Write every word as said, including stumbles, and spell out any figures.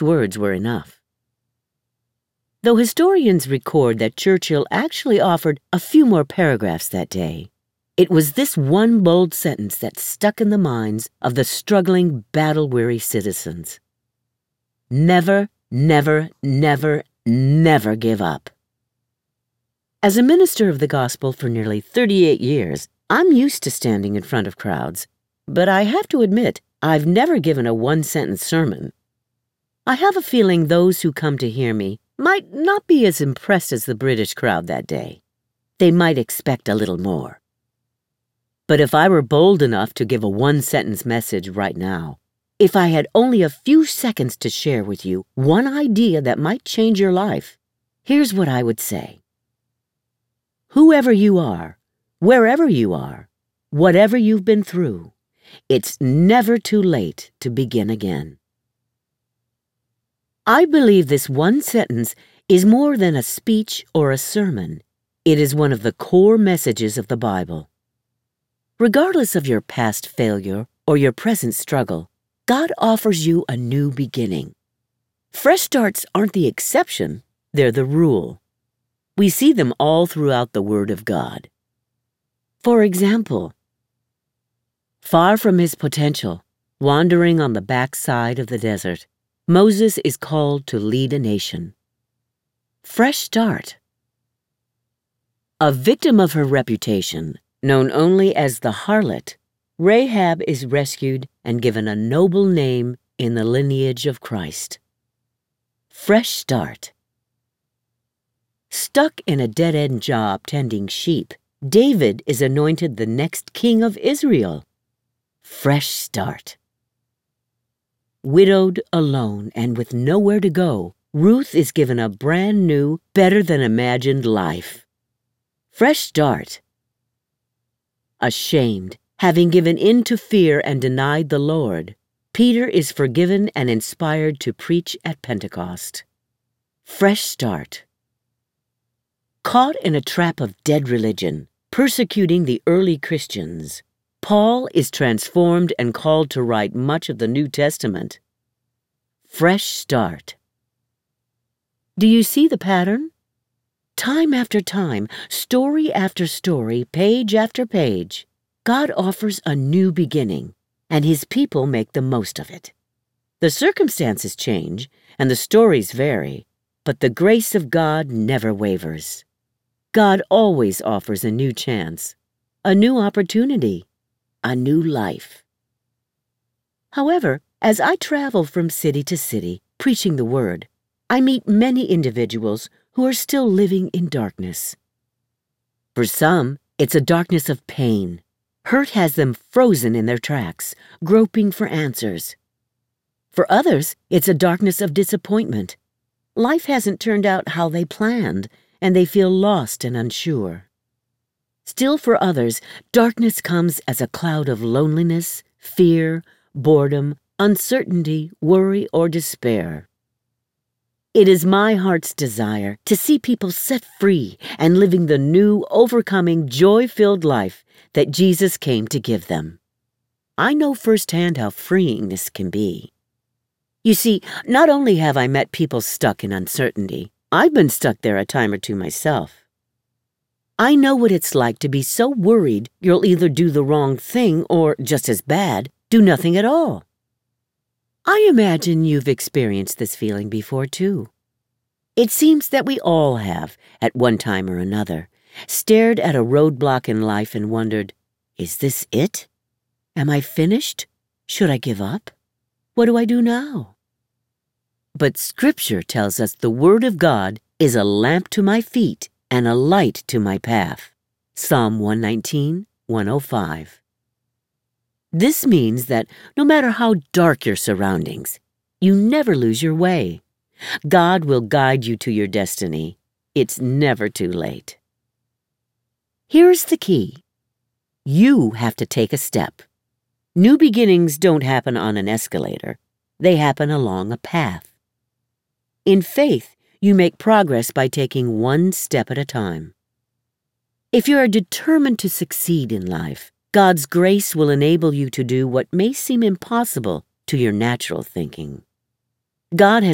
exact words were enough. Though historians record that Churchill actually offered a few more paragraphs that day, it was this one bold sentence that stuck in the minds of the struggling, battle-weary citizens. Never, never, never, never give up. As a minister of the gospel for nearly thirty-eight years, I'm used to standing in front of crowds, but I have to admit I've never given a one-sentence sermon. I have a feeling those who come to hear me might not be as impressed as the British crowd that day. They might expect a little more. But if I were bold enough to give a one-sentence message right now, if I had only a few seconds to share with you one idea that might change your life, here's what I would say. Whoever you are, wherever you are, whatever you've been through, it's never too late to begin again. I believe this one sentence is more than a speech or a sermon. It is one of the core messages of the Bible. Regardless of your past failure or your present struggle, God offers you a new beginning. Fresh starts aren't the exception, they're the rule. We see them all throughout the Word of God. For example, far from his potential, wandering on the backside of the desert, Moses is called to lead a nation. Fresh start. A victim of her reputation, known only as the harlot, Rahab is rescued and given a noble name in the lineage of Christ. Fresh start. Stuck in a dead-end job tending sheep, David is anointed the next king of Israel. Fresh start. Widowed, alone, and with nowhere to go, Ruth is given a brand new, better-than-imagined life. Fresh start. Ashamed, having given in to fear and denied the Lord, Peter is forgiven and inspired to preach at Pentecost. Fresh start. Caught in a trap of dead religion, persecuting the early Christians, Paul is transformed and called to write much of the New Testament. Fresh start. Do you see the pattern? Time after time, story after story, page after page, God offers a new beginning, and His people make the most of it. The circumstances change, and the stories vary, but the grace of God never wavers. God always offers a new chance, a new opportunity, a new life. However, as I travel from city to city, preaching the Word, I meet many individuals who are still living in darkness. For some, it's a darkness of pain. Hurt has them frozen in their tracks, groping for answers. For others, it's a darkness of disappointment. Life hasn't turned out how they planned, and they feel lost and unsure. Still for others, darkness comes as a cloud of loneliness, fear, boredom, uncertainty, worry, or despair. It is my heart's desire to see people set free and living the new, overcoming, joy-filled life that Jesus came to give them. I know firsthand how freeing this can be. You see, not only have I met people stuck in uncertainty, I've been stuck there a time or two myself. I know what it's like to be so worried you'll either do the wrong thing or, just as bad, do nothing at all. I imagine you've experienced this feeling before, too. It seems that we all have, at one time or another, stared at a roadblock in life and wondered, is this it? Am I finished? Should I give up? What do I do now? But Scripture tells us the Word of God is a lamp to my feet and a light to my path. Psalm one nineteen, one oh five. This means that no matter how dark your surroundings, you never lose your way. God will guide you to your destiny. It's never too late. Here's the key. You have to take a step. New beginnings don't happen on an escalator. They happen along a path. In faith, you make progress by taking one step at a time. If you are determined to succeed in life, God's grace will enable you to do what may seem impossible to your natural thinking. God has